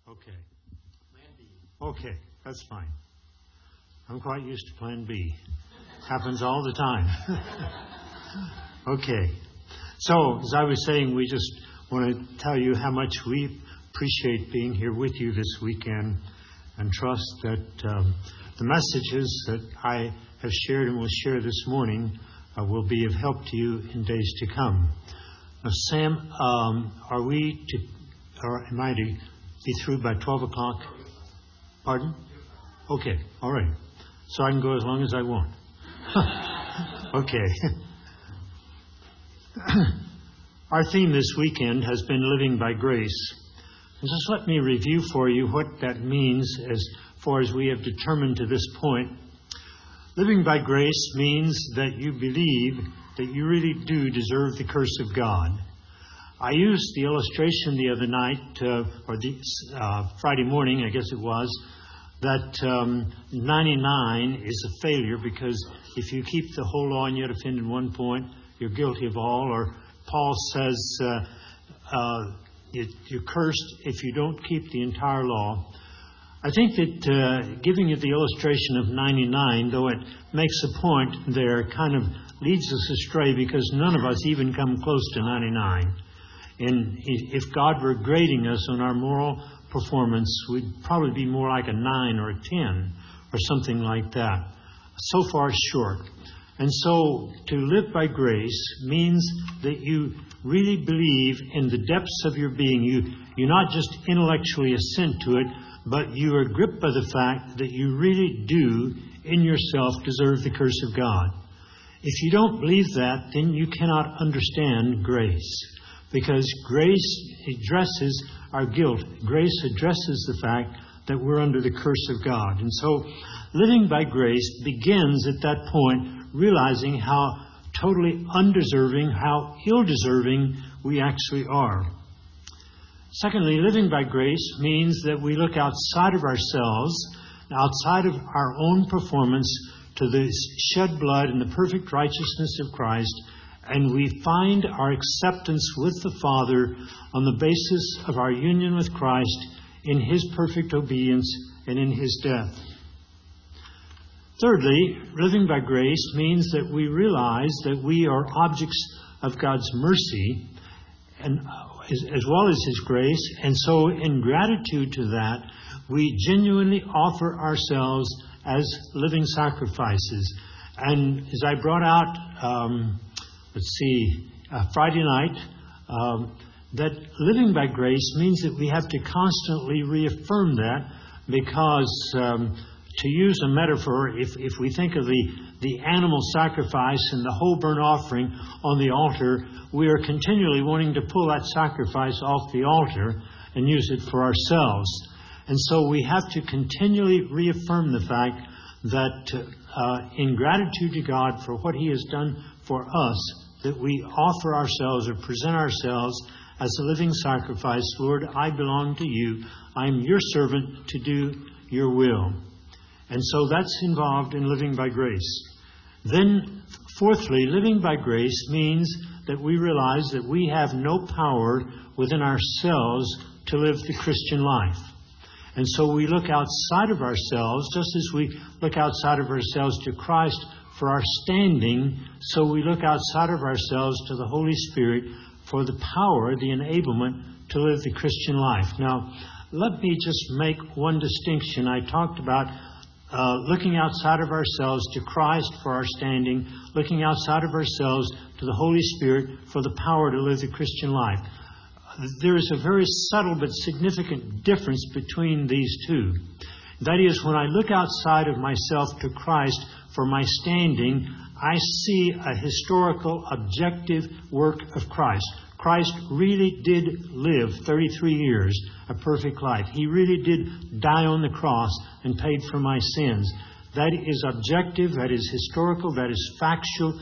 Okay. Plan B. Okay, that's fine. I'm quite used to Plan B. Happens all the time. Okay. So, as I was saying, we just want to tell you how much we appreciate being here with you this weekend, and trust that the messages that I have shared and will share this morning will be of help to you in days to come. Now, Sam, are we to, or am I to be through by 12 o'clock? Pardon? Okay, all right. So I can go as long as I want. Okay. Our theme this weekend has been Living by Grace. And just let me review for you what that means as far as we have determined to this point. Living by grace means that you believe that you really do deserve the curse of God. I used the illustration the other night, or the Friday morning, I guess it was, that 99 is a failure, because if you keep the whole law and yet offend in one point, you're guilty of all. Or Paul says you're cursed if you don't keep the entire law. I think that giving you the illustration of 99, though it makes a point there, kind of leads us astray, because none of us even come close to 99. And if God were grading us on our moral performance, we'd probably be more like a 9 or a 10 or something like that. So far short. And so to live by grace means that you really believe in the depths of your being. You not just intellectually assent to it, but you are gripped by the fact that you really do in yourself deserve the curse of God. If you don't believe that, then you cannot understand grace. Because grace addresses our guilt. Grace addresses the fact that we're under the curse of God. And so living by grace begins at that point, realizing how totally undeserving, how ill-deserving we actually are. Secondly, living by grace means that we look outside of ourselves, outside of our own performance, to the shed blood and the perfect righteousness of Christ, and we find our acceptance with the Father on the basis of our union with Christ in His perfect obedience and in His death. Thirdly, living by grace means that we realize that we are objects of God's mercy, and as well as His grace, and so in gratitude to that, we genuinely offer ourselves as living sacrifices. And as I brought out, Friday night, that living by grace means that we have to constantly reaffirm that, because to use a metaphor, if we think of the animal sacrifice and the whole burnt offering on the altar, we are continually wanting to pull that sacrifice off the altar and use it for ourselves. And so we have to continually reaffirm the fact that in gratitude to God for what He has done for us, that we offer ourselves or present ourselves as a living sacrifice. Lord, I belong to You. I am Your servant to do Your will. And so that's involved in living by grace. Then, fourthly, living by grace means that we realize that we have no power within ourselves to live the Christian life. And so we look outside of ourselves, just as we look outside of ourselves to Christ for our standing, so we look outside of ourselves to the Holy Spirit for the power, the enablement to live the Christian life. Now, let me just make one distinction. I talked about looking outside of ourselves to Christ for our standing, looking outside of ourselves to the Holy Spirit for the power to live the Christian life. There is a very subtle but significant difference between these two. That is, when I look outside of myself to Christ for my standing, I see a historical, objective work of Christ. Christ really did live 33 years, a perfect life. He really did die on the cross and paid for my sins. That is objective, that is historical, that is factual,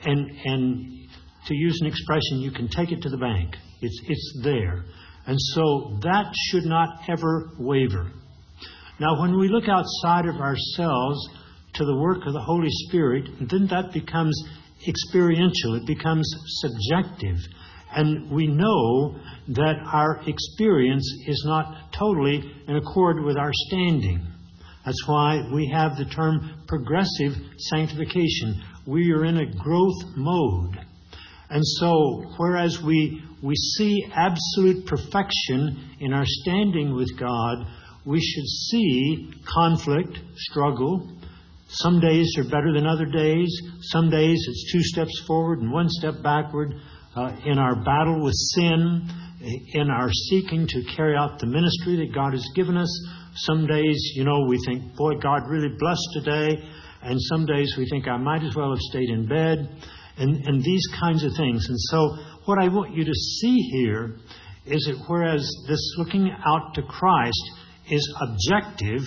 and to use an expression, you can take it to the bank. It's there. And so that should not ever waver. Now, when we look outside of ourselves to the work of the Holy Spirit, then that becomes experiential. It becomes subjective. And we know that our experience is not totally in accord with our standing. That's why we have the term progressive sanctification. We are in a growth mode. And so, whereas we see absolute perfection in our standing with God, we should see conflict, struggle. Some days are better than other days. Some days it's 2 steps forward and 1 step backward. In our battle with sin, in our seeking to carry out the ministry that God has given us. Some days, we think, boy, God really blessed today. And some days we think, I might as well have stayed in bed. And these kinds of things. And so what I want you to see here is that whereas this looking out to Christ is objective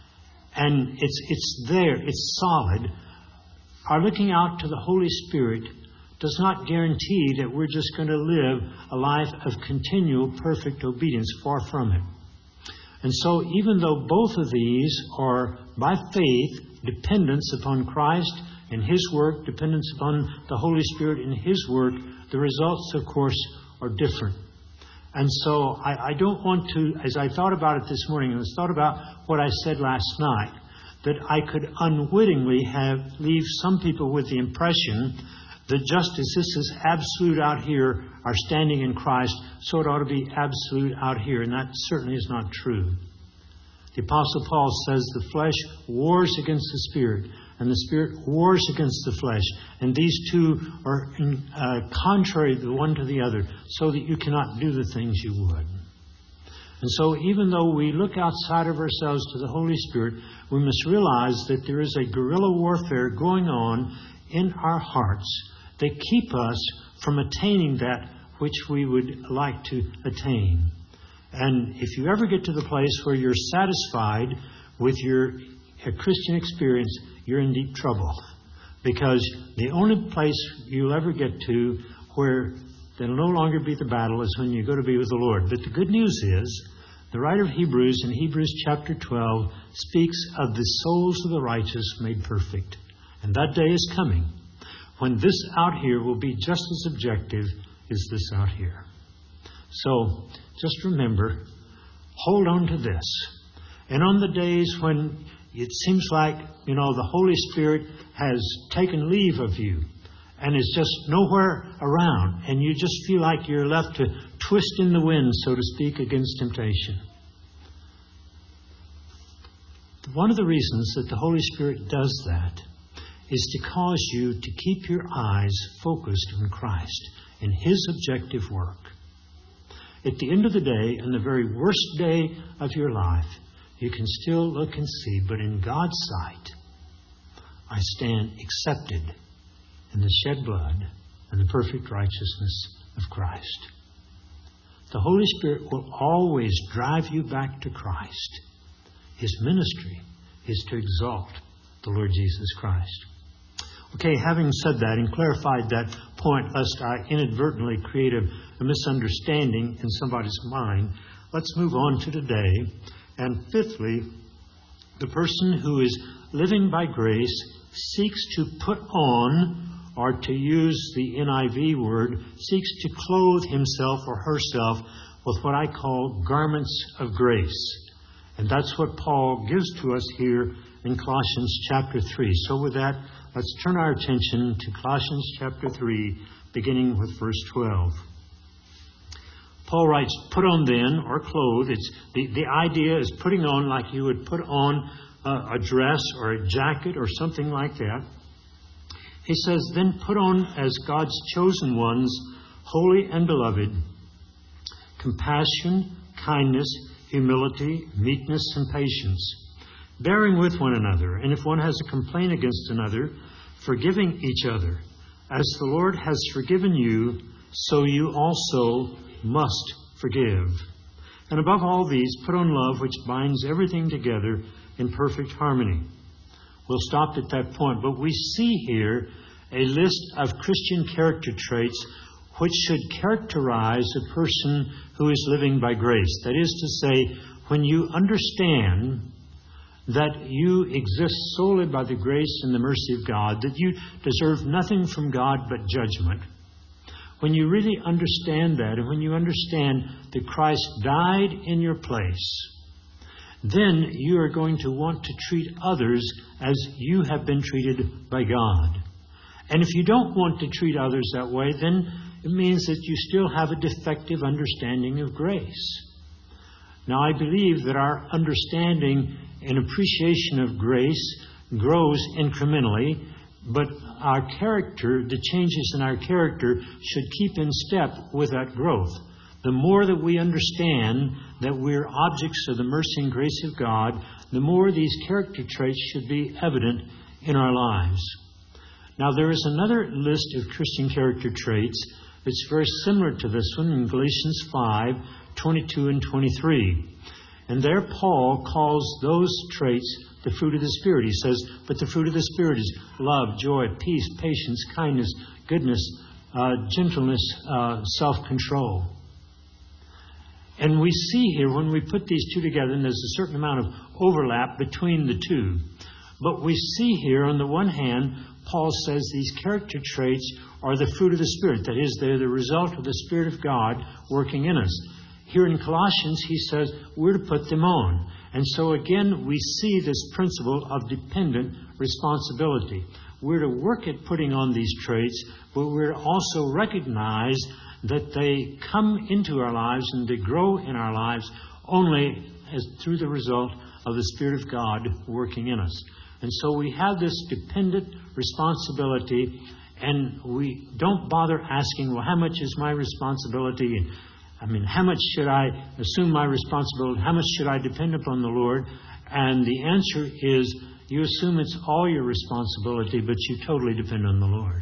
and it's there, it's solid, our looking out to the Holy Spirit does not guarantee that we're just going to live a life of continual perfect obedience. Far from it. And so even though both of these are by faith dependence upon Christ and His work, dependence upon the Holy Spirit and His work, the results, of course, are different. And so I don't want to, as I thought about it this morning, and I thought about what I said last night, that I could unwittingly leave some people with the impression that just as this is absolute out here, our standing in Christ, so it ought to be absolute out here. And that certainly is not true. The Apostle Paul says the flesh wars against the Spirit, and the Spirit wars against the flesh. And these two are contrary the one to the other, so that you cannot do the things you would. And so even though we look outside of ourselves to the Holy Spirit, we must realize that there is a guerrilla warfare going on in our hearts that keep us from attaining that which we would like to attain. And if you ever get to the place where you're satisfied with your Christian experience, you're in deep trouble. Because the only place you'll ever get to where there'll no longer be the battle is when you go to be with the Lord. But the good news is, the writer of Hebrews in Hebrews chapter 12 speaks of the souls of the righteous made perfect. And that day is coming when this out here will be just as objective as this out here. So, just remember, hold on to this. And on the days when it seems like, the Holy Spirit has taken leave of you and is just nowhere around, and you just feel like you're left to twist in the wind, so to speak, against temptation. One of the reasons that the Holy Spirit does that is to cause you to keep your eyes focused on Christ and His objective work. At the end of the day, in the very worst day of your life, you can still look and see, but in God's sight, I stand accepted in the shed blood and the perfect righteousness of Christ. The Holy Spirit will always drive you back to Christ. His ministry is to exalt the Lord Jesus Christ. Okay, having said that and clarified that point, lest I inadvertently create a misunderstanding in somebody's mind, let's move on to today. And fifthly, the person who is living by grace seeks to put on, or to use the NIV word, seeks to clothe himself or herself with what I call garments of grace. And that's what Paul gives to us here in Colossians chapter 3. So with that, let's turn our attention to Colossians chapter 3, beginning with verse 12. Paul writes, put on then, or clothe. It's the idea is putting on like you would put on a dress or a jacket or something like that. He says, then put on as God's chosen ones, holy and beloved, compassion, kindness, humility, meekness, and patience, bearing with one another, and if one has a complaint against another, forgiving each other. As the Lord has forgiven you, so you also must forgive. And above all these, put on love, which binds everything together in perfect harmony. We'll stop at that point, but we see here a list of Christian character traits which should characterize a person who is living by grace. That is to say, when you understand that you exist solely by the grace and the mercy of God, that you deserve nothing from God but judgment, when you really understand that, and when you understand that Christ died in your place, then you are going to want to treat others as you have been treated by God. And if you don't want to treat others that way, then it means that you still have a defective understanding of grace. Now, I believe that our understanding and appreciation of grace grows incrementally, but our character, the changes in our character, should keep in step with that growth. The more that we understand that we're objects of the mercy and grace of God, the more these character traits should be evident in our lives. Now, there is another list of Christian character traits that's very similar to this one in Galatians 5:22 and 23. And there Paul calls those traits the fruit of the Spirit. He says, but the fruit of the Spirit is love, joy, peace, patience, kindness, goodness, gentleness, self-control. And we see here, when we put these two together, and there's a certain amount of overlap between the two, but we see here, on the one hand, Paul says these character traits are the fruit of the Spirit. That is, they're the result of the Spirit of God working in us. Here in Colossians, he says we're to put them on. And so again, we see this principle of dependent responsibility. We're to work at putting on these traits, but we're to also recognize that they come into our lives and they grow in our lives only as through the result of the Spirit of God working in us. And so we have this dependent responsibility, and we don't bother asking, well, how much is my responsibility? How much should I assume my responsibility? How much should I depend upon the Lord? And the answer is, you assume it's all your responsibility, but you totally depend on the Lord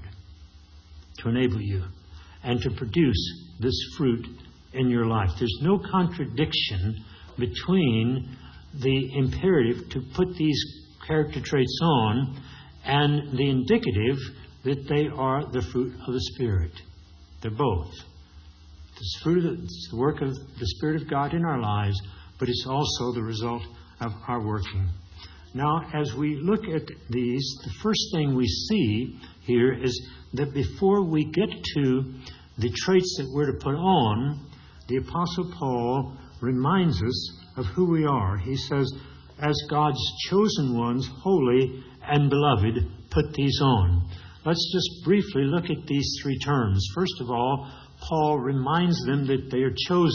to enable you and to produce this fruit in your life. There's no contradiction between the imperative to put these character traits on and the indicative that they are the fruit of the Spirit. They're both. It's the work of the Spirit of God in our lives, but it's also the result of our working. Now, as we look at these, the first thing we see here is that before we get to the traits that we're to put on, the Apostle Paul reminds us of who we are. He says, as God's chosen ones, holy and beloved, put these on. Let's just briefly look at these three terms. First of all, Paul reminds them that they are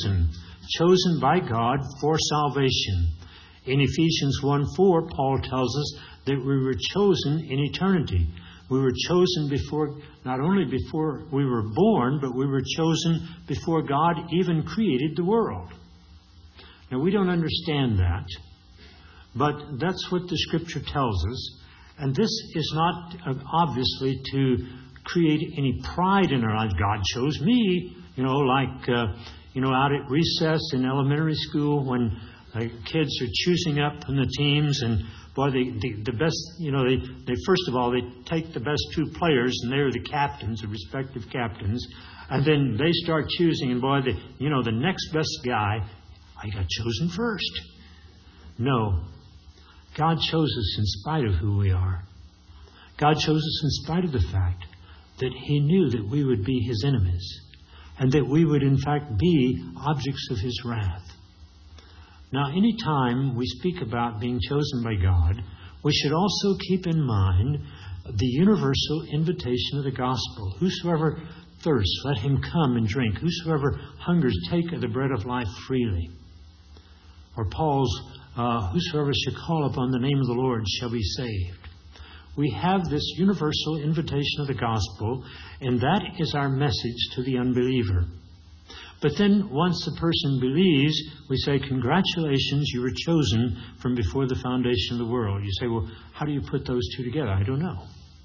chosen by God for salvation. In Ephesians 1:4, Paul tells us that we were chosen in eternity. We were chosen not only before we were born, but we were chosen before God even created the world. Now, we don't understand that, but that's what the Scripture tells us. And this is not obviously to create any pride in our lives. God chose me, out at recess in elementary school when kids are choosing up in the teams, and boy, the best, they first of all, they take the best two players, and they're the captains, the respective captains, and then they start choosing, and boy, the next best guy, I got chosen first. No. God chose us in spite of who we are. God chose us in spite of the fact that He knew that we would be His enemies and that we would in fact be objects of His wrath. Now, any time we speak about being chosen by God, we should also keep in mind the universal invitation of the gospel. Whosoever thirsts, let him come and drink. Whosoever hungers, take of the bread of life freely. Or Paul's, whosoever shall call upon the name of the Lord shall be saved. We have this universal invitation of the gospel, and that is our message to the unbeliever. But then once the person believes, we say, congratulations, you were chosen from before the foundation of the world. You say, well, how do you put those two together? I don't know.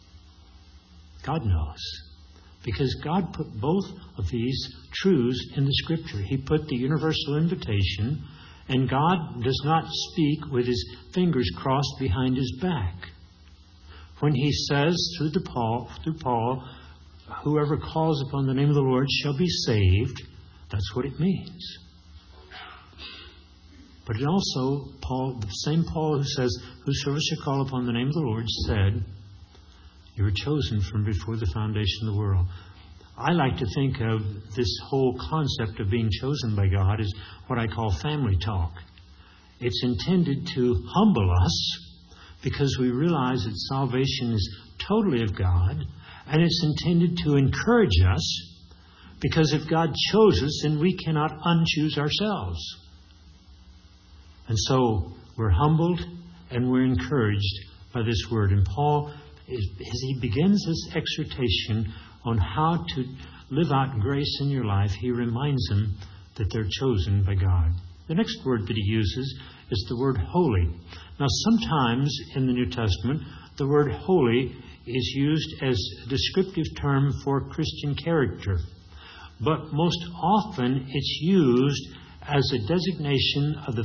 God knows. Because God put both of these truths in the Scripture. He put the universal invitation, and God does not speak with His fingers crossed behind His back. When He says through Paul, whoever calls upon the name of the Lord shall be saved, that's what it means. But it also, the same Paul who says, whosoever shall call upon the name of the Lord, said, you were chosen from before the foundation of the world. I like to think of this whole concept of being chosen by God as what I call family talk. It's intended to humble us because we realize that salvation is totally of God, and it's intended to encourage us because if God chose us, then we cannot unchoose ourselves. And so we're humbled and we're encouraged by this word. And Paul, as he begins this exhortation on how to live out grace in your life, he reminds them that they're chosen by God. The next word that he uses is the word holy. Now, sometimes in the New Testament, the word holy is used as a descriptive term for Christian character. But most often it's used as a designation of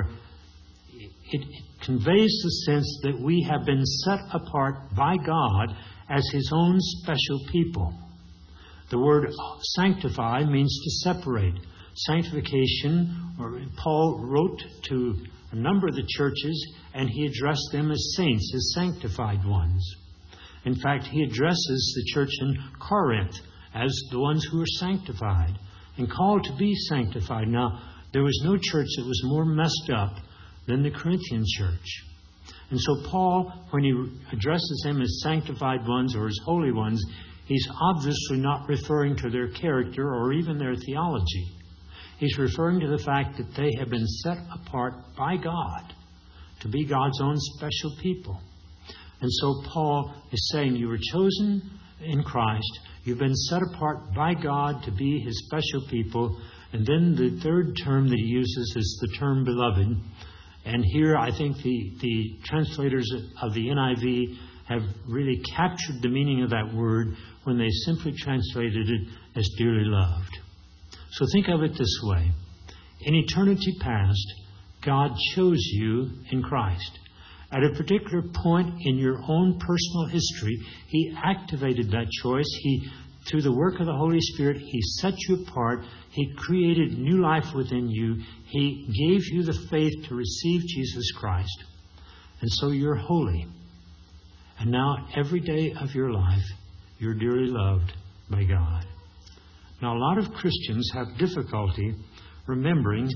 it conveys the sense that we have been set apart by God as His own special people. The word sanctify means to separate. Sanctification, or Paul wrote to a number of the churches and he addressed them as saints, as sanctified ones. In fact, he addresses the church in Corinth as the ones who are sanctified and called to be sanctified. Now, there was no church that was more messed up than the Corinthian church. And so Paul, when he addresses them as sanctified ones or as holy ones, he's obviously not referring to their character or even their theology. He's referring to the fact that they have been set apart by God to be God's own special people. And so Paul is saying you were chosen in Christ. You've been set apart by God to be His special people. And then the third term that he uses is the term beloved. And here I think the translators of the NIV have really captured the meaning of that word when they simply translated it as dearly loved. So think of it this way. In eternity past, God chose you in Christ. At a particular point in your own personal history, He activated that choice. Through the work of the Holy Spirit, He set you apart. He created new life within you. He gave you the faith to receive Jesus Christ. And so you're holy. And now every day of your life, you're dearly loved by God. Now, a lot of Christians have difficulty believing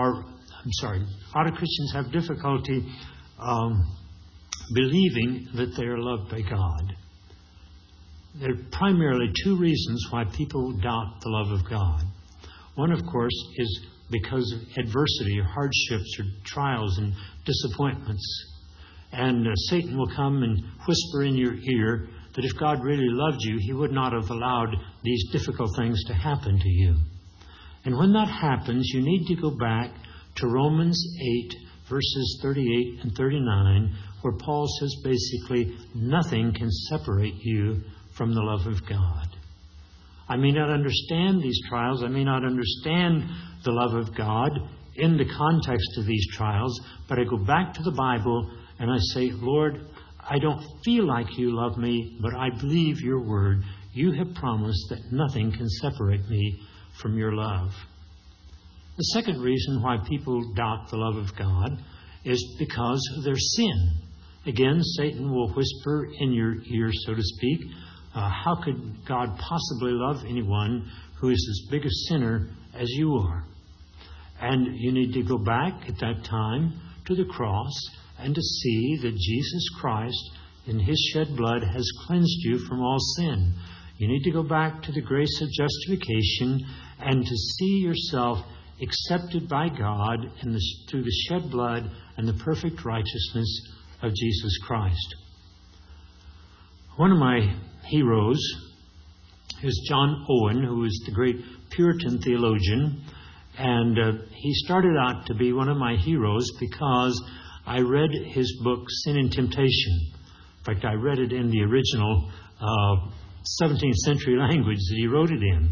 that they are loved by God. There are primarily two reasons why people doubt the love of God. One, of course, is because of adversity or hardships or trials and disappointments. And Satan will come and whisper in your ear that if God really loved you, He would not have allowed these difficult things to happen to you. And when that happens, you need to go back to Romans 8, verses 38 and 39, where Paul says basically, nothing can separate you from the love of God. I may not understand these trials. I may not understand the love of God in the context of these trials, but I go back to the Bible and I say, Lord, I don't feel like you love me, but I believe your word. You have promised that nothing can separate me from your love. The second reason why people doubt the love of God is because of their sin. Again, Satan will whisper in your ear, so to speak, how could God possibly love anyone who is as big a sinner as you are? And you need to go back at that time to the cross and to see that Jesus Christ in His shed blood has cleansed you from all sin. You need to go back to the grace of justification and to see yourself accepted by God through the shed blood and the perfect righteousness of Jesus Christ. One of my heroes is John Owen, who is the great Puritan theologian. And he started out to be one of my heroes because I read his book, Sin and Temptation. In fact, I read it in the original 17th century language that he wrote it in.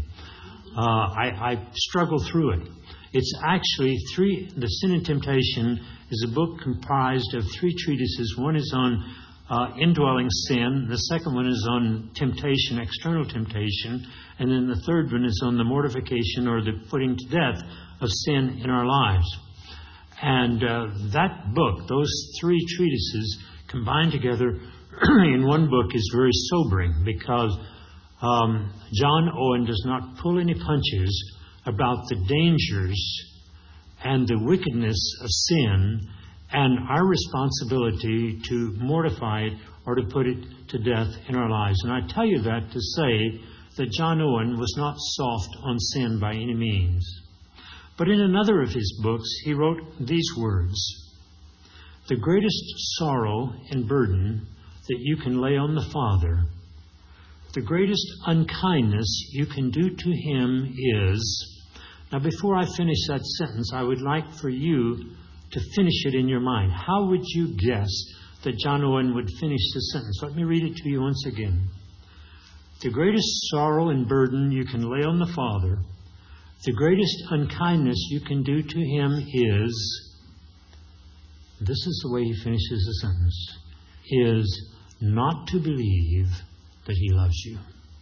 I struggled through it. It's actually the Sin and Temptation is a book comprised of three treatises. One is on indwelling sin. The second one is on temptation, external temptation. And then the third one is on the mortification or the putting to death of sin in our lives. And that book, those three treatises combined together in one book is very sobering because John Owen does not pull any punches about the dangers and the wickedness of sin and our responsibility to mortify it or to put it to death in our lives. And I tell you that to say that John Owen was not soft on sin by any means. But in another of his books, he wrote these words: "The greatest sorrow and burden that you can lay on the Father, the greatest unkindness you can do to Him is..." Now, before I finish that sentence, I would like for you to finish it in your mind. How would you guess that John Owen would finish the sentence? Let me read it to you once again. "The greatest sorrow and burden you can lay on the Father, the greatest unkindness you can do to Him is..." This is the way he finishes the sentence. "Is not to believe that He loves you."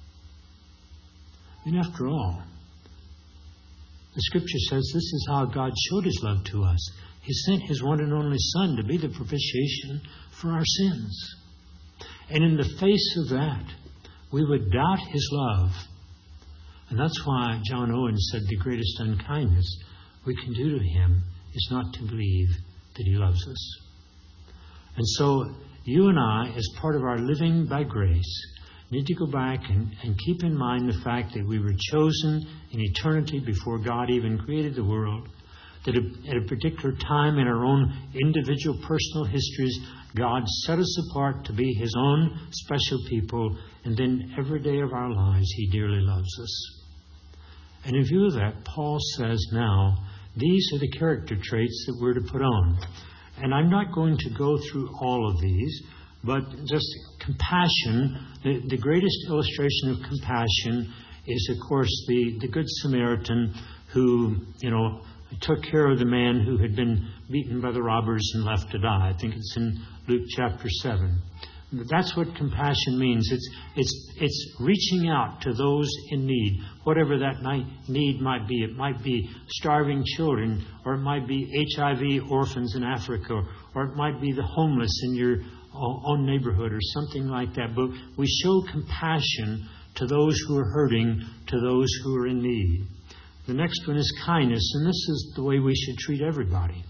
And after all, the Scripture says this is how God showed His love to us. He sent His one and only Son to be the propitiation for our sins. And in the face of that, we would doubt His love. And that's why John Owen said the greatest unkindness we can do to Him is not to believe that He loves us. And so you and I, as part of our living by grace, need to go back and keep in mind the fact that we were chosen in eternity before God even created the world, that at a particular time in our own individual personal histories, God set us apart to be His own special people, and then every day of our lives He dearly loves us. And in view of that, Paul says now, these are the character traits that we're to put on. And I'm not going to go through all of these, but just compassion, the greatest illustration of compassion is, of course, the Good Samaritan who, took care of the man who had been beaten by the robbers and left to die. I think it's in Luke chapter 7. That's what compassion means. It's reaching out to those in need, whatever that need might be. It might be starving children, or it might be HIV orphans in Africa, or it might be the homeless in your own neighborhood or something like that. But we show compassion to those who are hurting, to those who are in need. The next one is kindness, and this is the way we should treat everybody.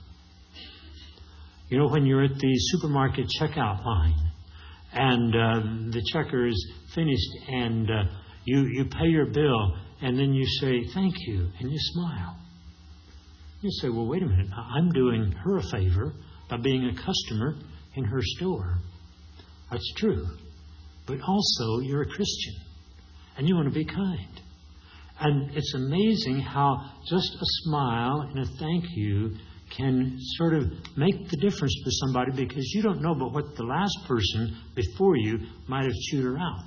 When you're at the supermarket checkout line and the checker is finished and you pay your bill, and then you say, "Thank you," and you smile. You say, "Well, wait a minute. I'm doing her a favor by being a customer in her store." That's true. But also, you're a Christian, and you want to be kind. And it's amazing how just a smile and a thank you can sort of make the difference for somebody, because you don't know but what the last person before you might have chewed her out.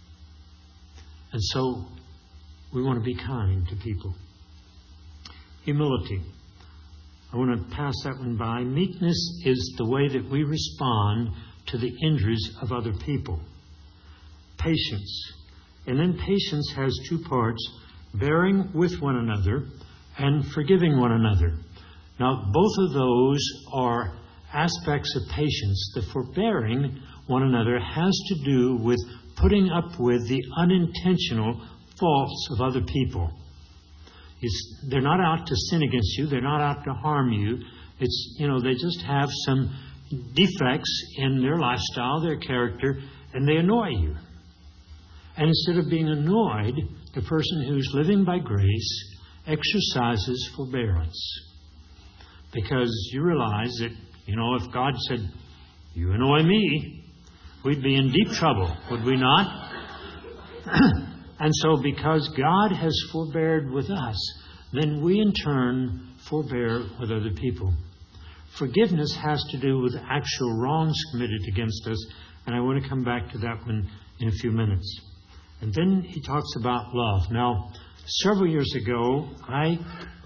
And so we want to be kind to people. Humility. I want to pass that one by. Meekness is the way that we respond to the injuries of other people. Patience. And then patience has two parts: bearing with one another and forgiving one another. Now, both of those are aspects of patience. The forbearing one another has to do with putting up with the unintentional faults of other people. They're not out to sin against you. They're not out to harm you. They just have some defects in their lifestyle, their character, and they annoy you. And instead of being annoyed, the person who's living by grace exercises forbearance. Because you realize that, if God said, "You annoy me," we'd be in deep trouble, would we not? And so because God has forbeared with us, then we in turn forbear with other people. Forgiveness has to do with actual wrongs committed against us, and I want to come back to that one in a few minutes. And then he talks about love. Now, several years ago, I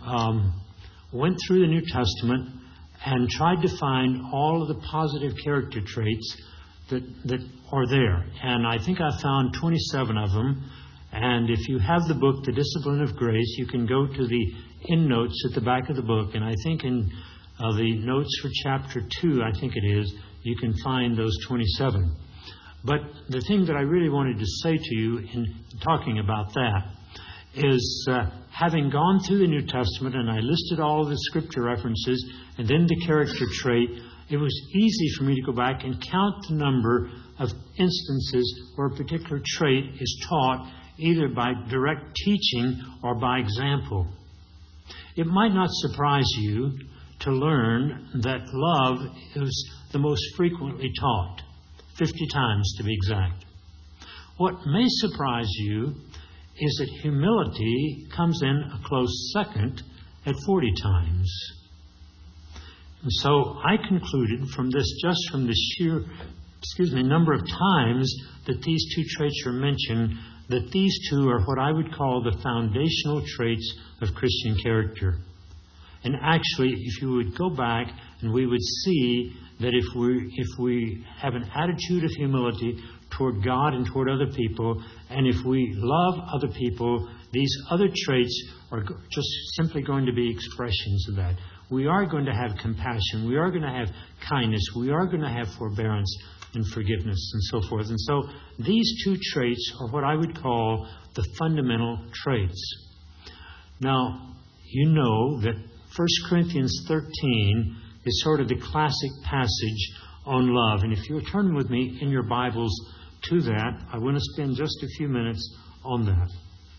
went through the New Testament and tried to find all of the positive character traits that are there. And I think I found 27 of them. And if you have the book, The Discipline of Grace, you can go to the endnotes at the back of the book. And I think in the notes for chapter 2, I think it is, you can find those 27. But the thing that I really wanted to say to you in talking about that is having gone through the New Testament and I listed all of the scripture references and then the character trait, it was easy for me to go back and count the number of instances where a particular trait is taught either by direct teaching or by example. It might not surprise you to learn that love is the most frequently taught, 50 times to be exact. What may surprise you is that humility comes in a close second at 40 times. And so I concluded from this, just from the sheer, number of times that these two traits are mentioned, that these two are what I would call the foundational traits of Christian character. And actually, if you would go back and we would see that if we have an attitude of humility toward God and toward other people, and if we love other people, these other traits are just simply going to be expressions of that. We are going to have compassion. We are going to have kindness. We are going to have forbearance and forgiveness and so forth. And so these two traits are what I would call the fundamental traits. Now, you know that 1 Corinthians 13 is sort of the classic passage on love. And if you'll turn with me in your Bibles to that, I want to spend just a few minutes on that.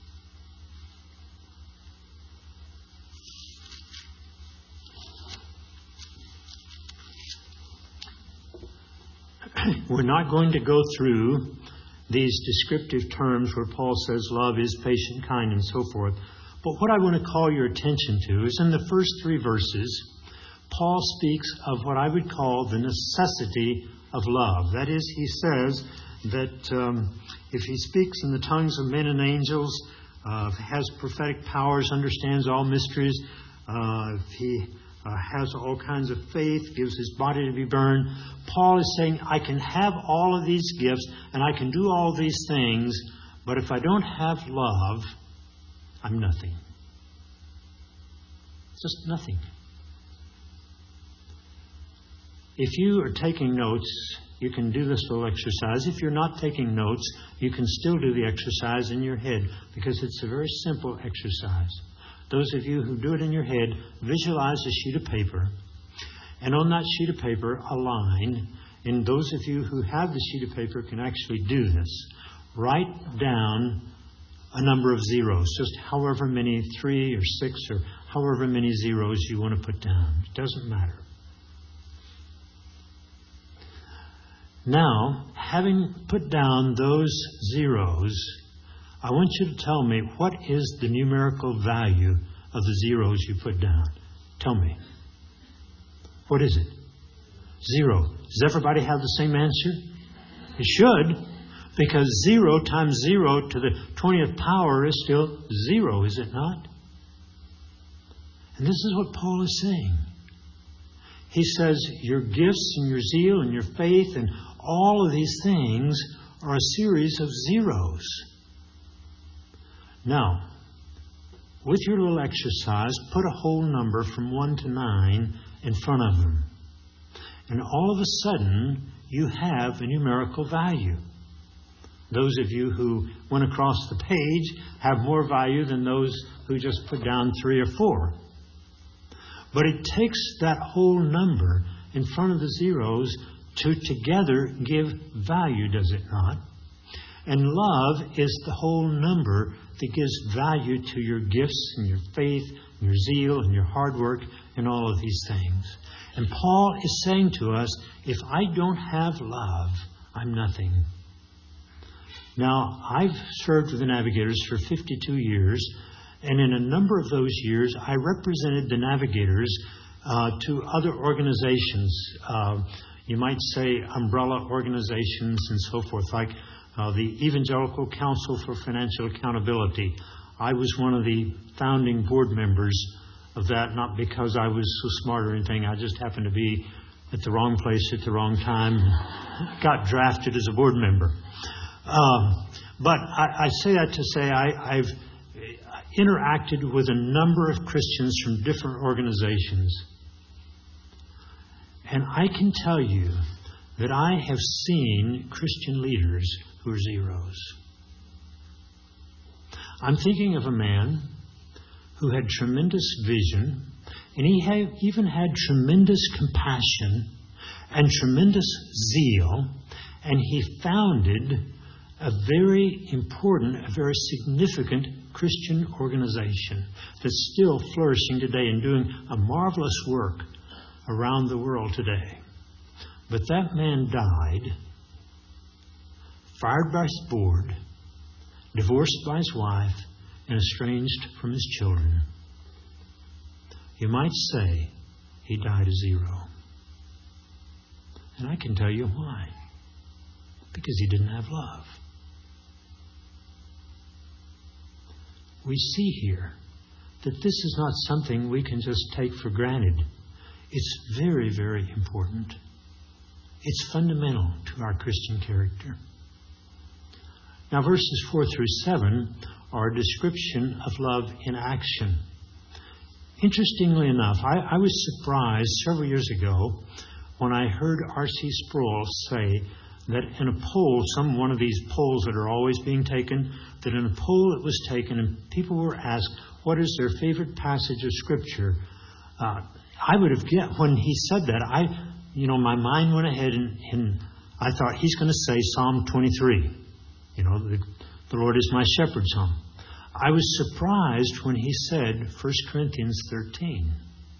We're not going to go through these descriptive terms where Paul says love is patient, kind, and so forth. But what I want to call your attention to is in the first 3 verses, Paul speaks of what I would call the necessity of love. That is, he says that if he speaks in the tongues of men and angels, has prophetic powers, understands all mysteries, if he has all kinds of faith, gives his body to be burned, Paul is saying, I can have all of these gifts and I can do all these things, but if I don't have love, I'm nothing. Just nothing. If you are taking notes, you can do this little exercise. If you're not taking notes, you can still do the exercise in your head because it's a very simple exercise. Those of you who do it in your head, visualize a sheet of paper, and on that sheet of paper, a line. And those of you who have the sheet of paper can actually do this. Write down a number of zeros, just however many, 3 or 6 or however many zeros you want to put down. It doesn't matter. Now, having put down those zeros, I want you to tell me what is the numerical value of the zeros you put down. Tell me. What is it? 0. Does everybody have the same answer? You should, because 0 times 0 to the 20th power is still 0, is it not? And this is what Paul is saying. He says your gifts and your zeal and your faith and all of these things are a series of zeros. Now, with your little exercise, put a whole number from 1 to 9 in front of them. And all of a sudden, you have a numerical value. Those of you who went across the page have more value than those who just put down 3 or 4. But it takes that whole number in front of the zeros to together give value, does it not? And love is the whole number that gives value to your gifts and your faith and your zeal and your hard work and all of these things. And Paul is saying to us, if I don't have love, I'm nothing. Now, I've served with the Navigators for 52 years, and in a number of those years, I represented the Navigators to other organizations. You might say umbrella organizations and so forth, like the Evangelical Council for Financial Accountability. I was one of the founding board members of that, not because I was so smart or anything. I just happened to be at the wrong place at the wrong time, got drafted as a board member. But I say that to say I've interacted with a number of Christians from different organizations. And I can tell you that I have seen Christian leaders who are zeros. I'm thinking of a man who had tremendous vision, and he even had tremendous compassion and tremendous zeal, and he founded a very important, a very significant Christian organization that's still flourishing today and doing a marvelous work around the world today. But that man died, fired by his board, divorced by his wife, and estranged from his children. You might say he died a zero. And I can tell you why. Because he didn't have love. We see here that this is not something we can just take for granted. It's very, very important. It's fundamental to our Christian character. Now, verses 4 through 7 are a description of love in action. Interestingly enough, I was surprised several years ago when I heard R.C. Sproul say that in a poll, one of these polls that are always being taken, that in a poll that was taken and people were asked what is their favorite passage of Scripture, I would have guessed, when he said that, my mind went ahead and I thought he's going to say Psalm 23. The Lord is my shepherd psalm. I was surprised when he said 1 Corinthians 13.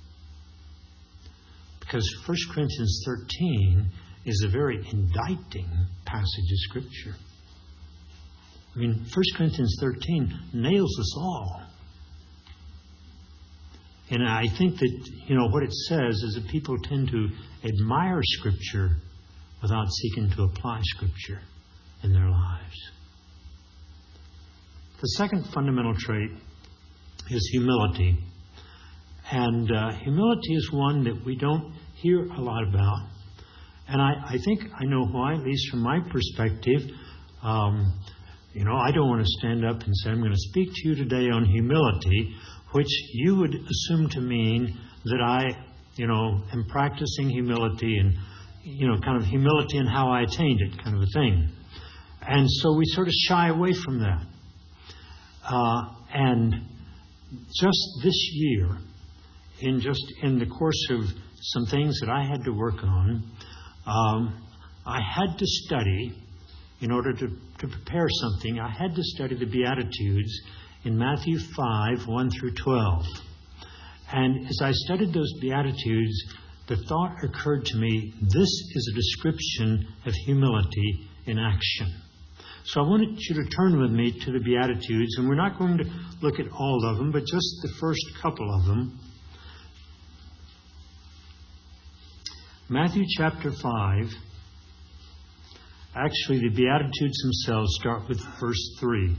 Because 1 Corinthians 13 is a very indicting passage of Scripture. 1 Corinthians 13 nails us all. And I think that, what it says is that people tend to admire Scripture without seeking to apply Scripture in their lives. The second fundamental trait is humility. And humility is one that we don't hear a lot about. And I think I know why, at least from my perspective. I don't want to stand up and say, I'm going to speak to you today on humility, which you would assume to mean that I, am practicing humility and, kind of humility and how I attained it, kind of a thing. And so we sort of shy away from that. And just this year, in the course of some things that I had to work on, I had to study, in order to prepare something, I had to study the Beatitudes in Matthew 5, 1 through 12. And as I studied those Beatitudes, the thought occurred to me, this is a description of humility in action. So I wanted you to turn with me to the Beatitudes, and we're not going to look at all of them, but just the first couple of them. Matthew chapter 5, actually the Beatitudes themselves start with verse 3.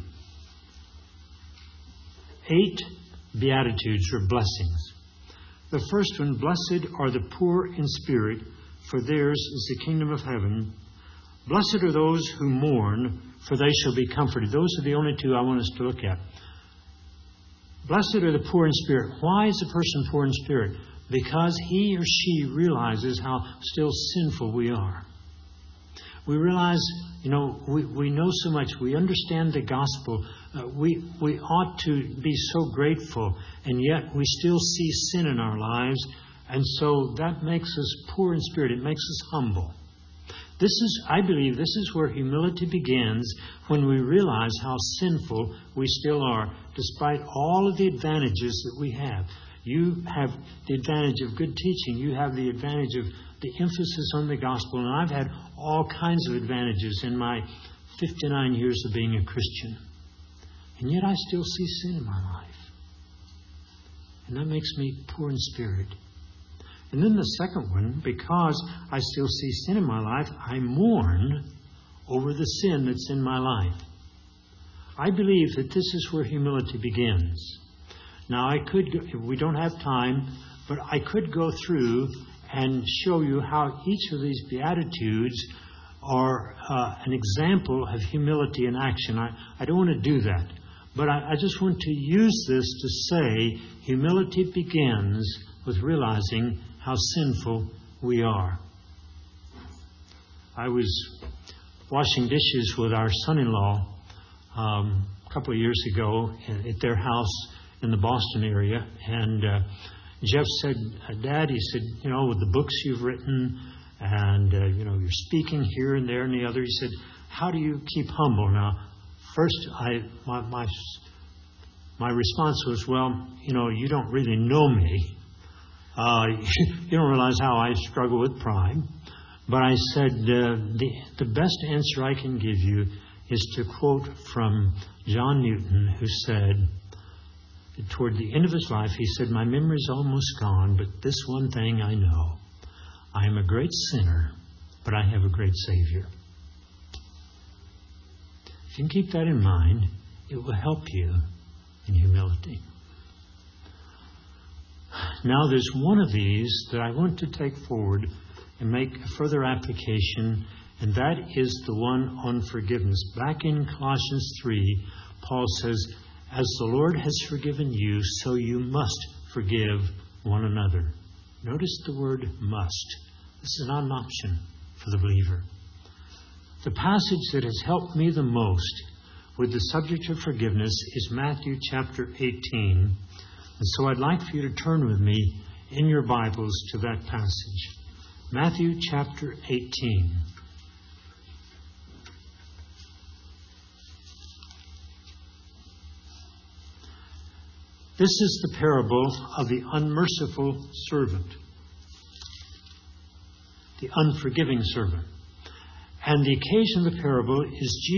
8 Beatitudes are blessings. The first one, blessed are the poor in spirit, for theirs is the kingdom of heaven. Blessed are those who mourn, for they shall be comforted. Those are the only two I want us to look at. Blessed are the poor in spirit. Why is a person poor in spirit? Because he or she realizes how still sinful we are. We realize, we know so much. We understand the gospel. We ought to be so grateful, and yet we still see sin in our lives. And so that makes us poor in spirit. It makes us humble. I believe this is where humility begins, when we realize how sinful we still are, despite all of the advantages that we have. You have the advantage of good teaching. You have the advantage of the emphasis on the gospel. And I've had all kinds of advantages in my 59 years of being a Christian. And yet I still see sin in my life. And that makes me poor in spirit. And then the second one, because I still see sin in my life, I mourn over the sin that's in my life. I believe that this is where humility begins. Now, we don't have time, but I could go through and show you how each of these Beatitudes are an example of humility in action. I don't want to do that, but I just want to use this to say humility begins with realizing how sinful we are. I was washing dishes with our son-in-law a couple of years ago at their house in the Boston area. And Jeff said, Dad, he said, with the books you've written and, you're speaking here and there and the other, he said, how do you keep humble? Now, first, my response was, well, you don't really know me. You don't realize how I struggle with pride. But I said, the best answer I can give you is to quote from John Newton, who said, toward the end of his life, he said, my memory's almost gone, but this one thing I know. I am a great sinner, but I have a great Savior. If you can keep that in mind, it will help you in humility. Now there's one of these that I want to take forward and make a further application, and that is the one on forgiveness. Back in Colossians 3, Paul says, as the Lord has forgiven you, so you must forgive one another. Notice the word must. This is not an option for the believer. The passage that has helped me the most with the subject of forgiveness is Matthew chapter 18. And so I'd like for you to turn with me in your Bibles to that passage. Matthew chapter 18. This is the parable of the unmerciful servant, the unforgiving servant. And the occasion of the parable is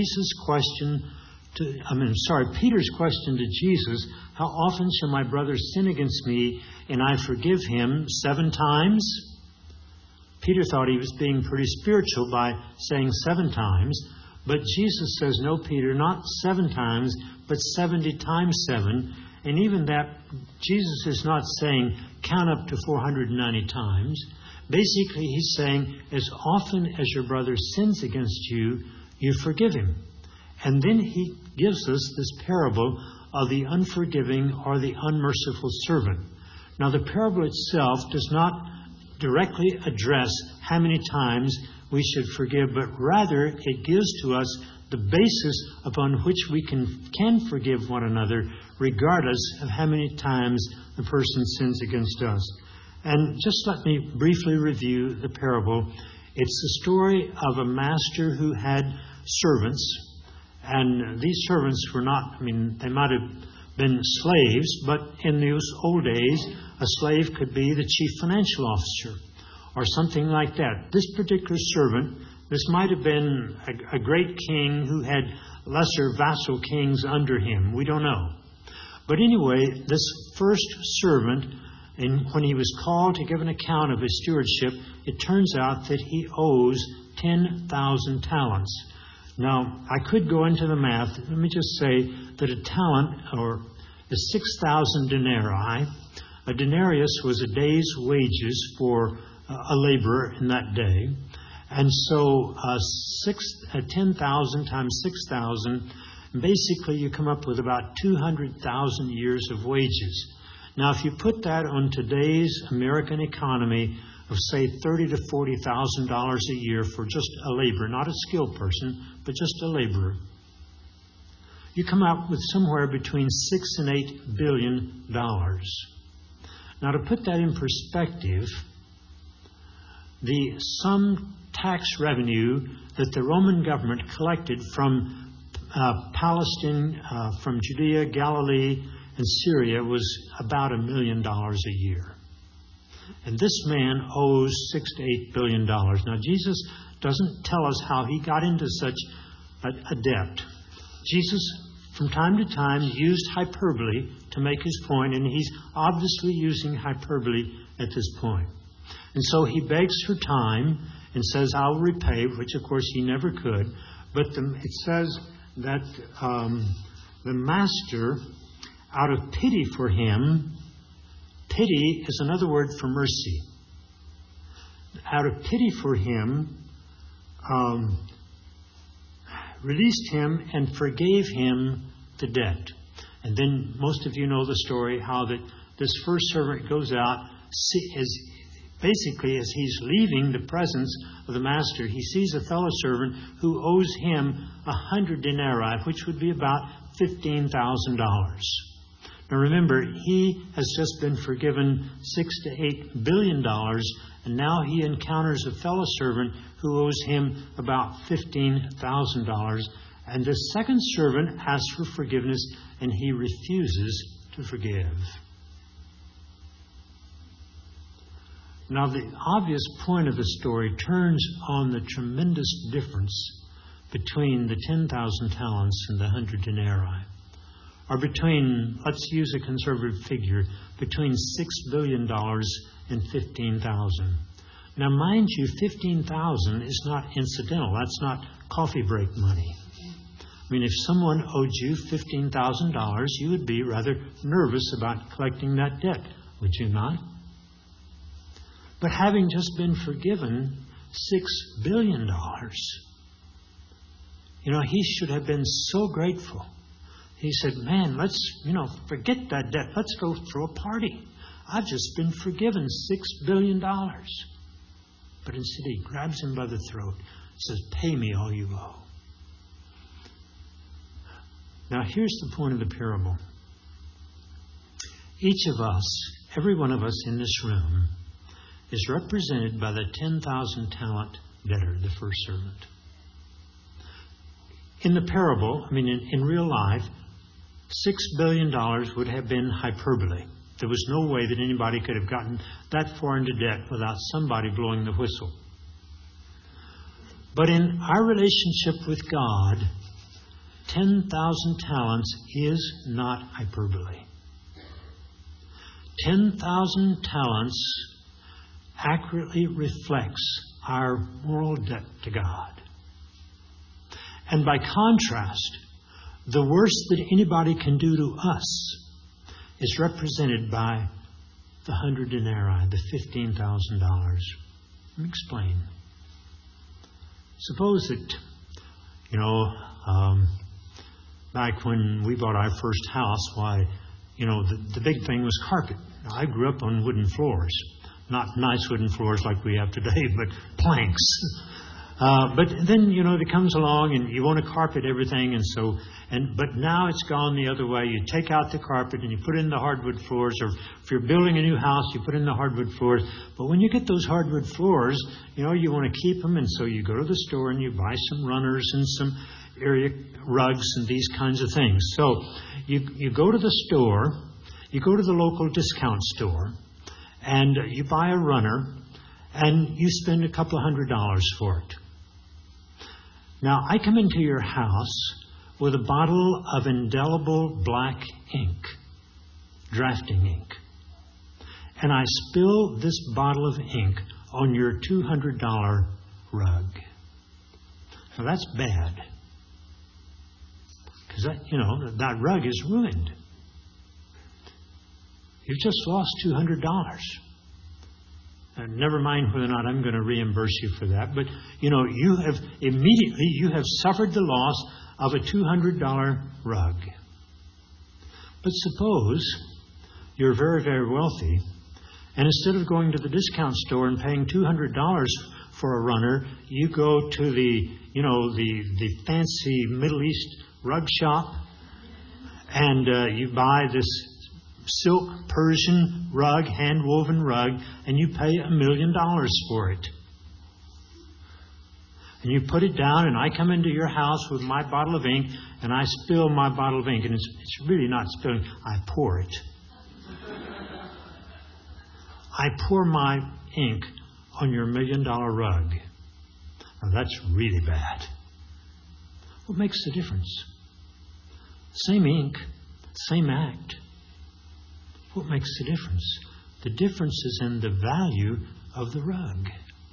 Peter's question to Jesus, how often shall my brother sin against me and I forgive him? 7 times? Peter thought he was being pretty spiritual by saying 7 times. But Jesus says, no, Peter, not 7 times, but 70 times 7. And even that, Jesus is not saying count up to 490 times. Basically, he's saying as often as your brother sins against you, you forgive him. And then he gives us this parable of the unforgiving or the unmerciful servant. Now, the parable itself does not directly address how many times we should forgive, but rather it gives to us the basis upon which we can forgive one another, regardless of how many times the person sins against us. And just let me briefly review the parable. It's the story of a master who had servants. And these servants were not, they might have been slaves, but in those old days, a slave could be the chief financial officer or something like that. This particular servant, this might have been a great king who had lesser vassal kings under him. We don't know. But anyway, this first servant, when he was called to give an account of his stewardship, it turns out that he owes 10,000 talents. Now, I could go into the math. Let me just say that a talent is 6,000 denarii. A denarius was a day's wages for a laborer in that day. And so 10,000 times 6,000, basically you come up with about 200,000 years of wages. Now, if you put that on today's American economy of, say, $30,000 to $40,000 a year for just a laborer, not a skilled person, but just a laborer, you come out with somewhere between $6 and $8 billion. Now, to put that in perspective, the sum tax revenue that the Roman government collected from Palestine, from Judea, Galilee, and Syria was about $1 million a year. And this man owes $6 to $8 billion. Now, Jesus doesn't tell us how he got into such a debt. Jesus, from time to time, used hyperbole to make his point, and he's obviously using hyperbole at this point. And so he begs for time and says, I'll repay, which of course he never could. But it says that the master, out of pity for him, pity is another word for mercy. Out of pity for him, released him and forgave him the debt. And then most of you know the story, how that this first servant goes out, Basically, as he's leaving the presence of the master, he sees a fellow servant who owes him 100 denarii, which would be about $15,000. Now remember, he has just been forgiven $6 to $8 billion, and now he encounters a fellow servant who owes him about $15,000. And the second servant asks for forgiveness, and he refuses to forgive. Now, the obvious point of the story turns on the tremendous difference between the 10,000 talents and the 100 denarii. Or between, let's use a conservative figure, between $6 billion and 15,000. Now, mind you, 15,000 is not incidental. That's not coffee break money. I mean, if someone owed you $15,000, you would be rather nervous about collecting that debt, would you not? But having just been forgiven $6 billion, he should have been so grateful. He said, man, let's, forget that debt. Let's go throw a party. I've just been forgiven $6 billion. But instead he grabs him by the throat and says, pay me all you owe. Now here's the point of the parable. Each of us, every one of us in this room, is represented by the 10,000 talent debtor, the first servant. In the parable, in real life, $6 billion would have been hyperbole. There was no way that anybody could have gotten that far into debt without somebody blowing the whistle. But in our relationship with God, 10,000 talents is not hyperbole. 10,000 talents accurately reflects our moral debt to God. And by contrast, the worst that anybody can do to us is represented by the 100 denarii, the $15,000. Let me explain. Suppose that, back when we bought our first house, the big thing was carpet. Now, I grew up on wooden floors. Not nice wooden floors like we have today, but planks. But then, it comes along and you want to carpet everything, but now it's gone the other way. You take out the carpet and you put in the hardwood floors, or if you're building a new house, you put in the hardwood floors. But when you get those hardwood floors, you want to keep them, and so you go to the store and you buy some runners and some area rugs and these kinds of things. So you go to the store, you go to the local discount store, and you buy a runner, and you spend a couple of $100 for it. Now, I come into your house with a bottle of indelible black ink, drafting ink, and I spill this bottle of ink on your $200 rug. Now, that's bad, because that rug is ruined. You've just lost $200. And never mind whether or not I'm going to reimburse you for that. But, you have suffered the loss of a $200 rug. But suppose you're very, very wealthy, and instead of going to the discount store and paying $200 for a runner, you go to the fancy Middle East rug shop, and you buy this silk Persian rug, hand-woven rug, and you pay $1 million for it. And you put it down, and I come into your house with my bottle of ink, and I spill my bottle of ink, and it's really not spilling, I pour it. I pour my ink on your $1 million rug. Now that's really bad. What makes the difference? Same ink, same act. What makes the difference? The difference is in the value of the rug.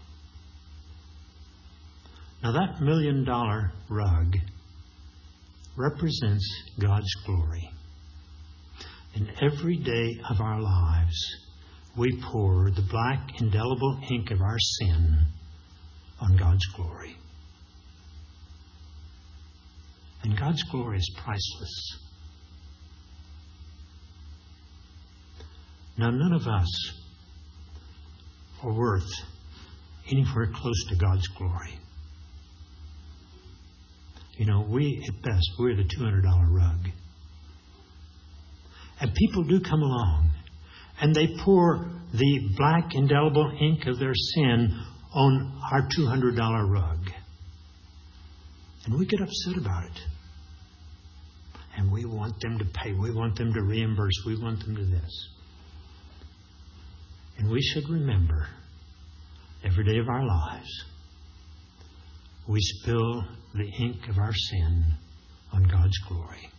Now that $1 million rug represents God's glory. In every day of our lives, we pour the black indelible ink of our sin on God's glory. And God's glory is priceless. Now, none of us or worth anywhere close to God's glory. You know, at best, we're the $200 rug. And people do come along, and they pour the black indelible ink of their sin on our $200 rug. And we get upset about it. And we want them to pay. We want them to reimburse. We want them to this. And we should remember, every day of our lives, we spill the ink of our sin on God's glory.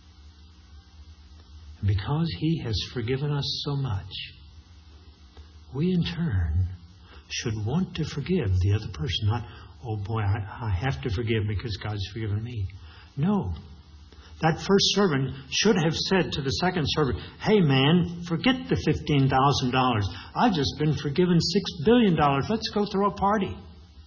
And because He has forgiven us so much, we in turn should want to forgive the other person. Not, oh boy, I have to forgive because God's forgiven me. No. That first servant should have said to the second servant, hey man, forget the $15,000. I've just been forgiven $6 billion. Let's go throw a party.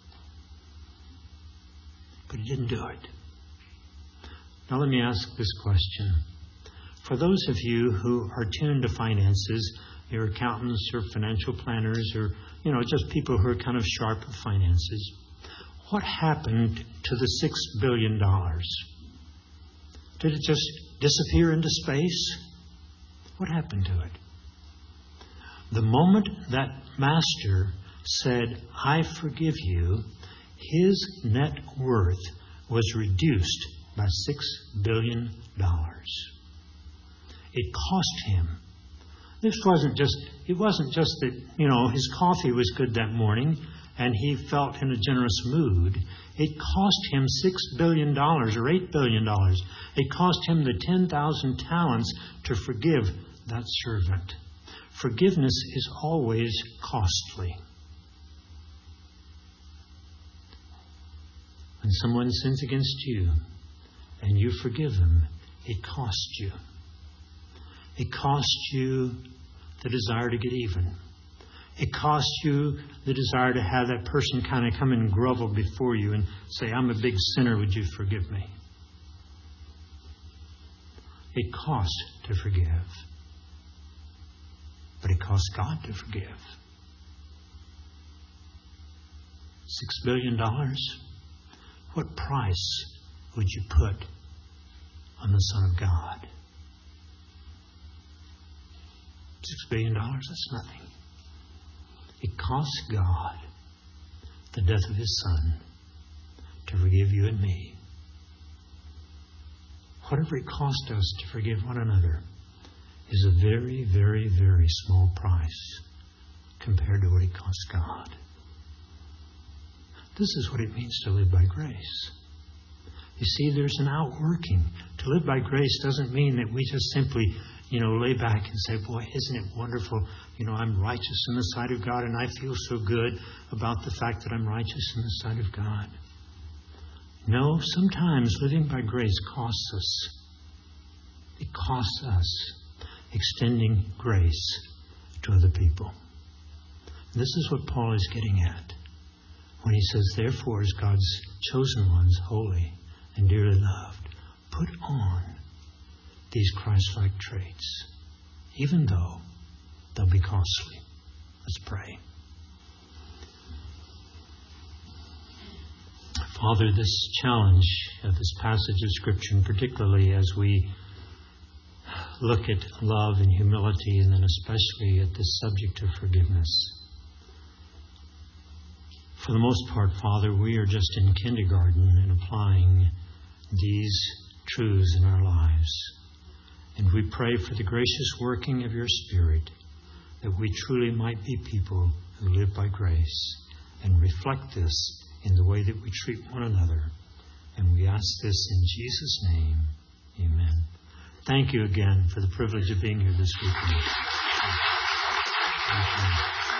But he didn't do it. Now let me ask this question. For those of you who are tuned to finances, you're accountants or financial planners or, just people who are kind of sharp with finances, what happened to the $6 billion? Did it just disappear into space? What happened to it? The moment that master said, I forgive you, his net worth was reduced by $6 billion. It cost him. It wasn't just that, his coffee was good that morning and he felt in a generous mood. It cost him $6 billion or $8 billion. It cost him the 10,000 talents to forgive that servant. Forgiveness is always costly. When someone sins against you and you forgive them, it costs you. It costs you the desire to get even. It costs you the desire to have that person kind of come and grovel before you and say, I'm a big sinner, would you forgive me? It costs to forgive. But it costs God to forgive. $6 billion? What price would you put on the Son of God? $6 billion? That's nothing. It costs God the death of His Son to forgive you and me. Whatever it cost us to forgive one another is a very, very, very small price compared to what it costs God. This is what it means to live by grace. You see, there's an outworking. To live by grace doesn't mean that we just simply, lay back and say, boy, isn't it wonderful? I'm righteous in the sight of God and I feel so good about the fact that I'm righteous in the sight of God. No, sometimes living by grace costs us. It costs us extending grace to other people. This is what Paul is getting at when he says, therefore, as God's chosen ones, holy and dearly loved, put on these Christ-like traits, even though they'll be costly. Let's pray. Father, this challenge of this passage of Scripture, and particularly as we look at love and humility, and then especially at this subject of forgiveness. For the most part, Father, we are just in kindergarten in applying these truths in our lives. And we pray for the gracious working of your Spirit, that we truly might be people who live by grace and reflect this in the way that we treat one another. And we ask this in Jesus' name. Amen. Thank you again for the privilege of being here this weekend. Thank you.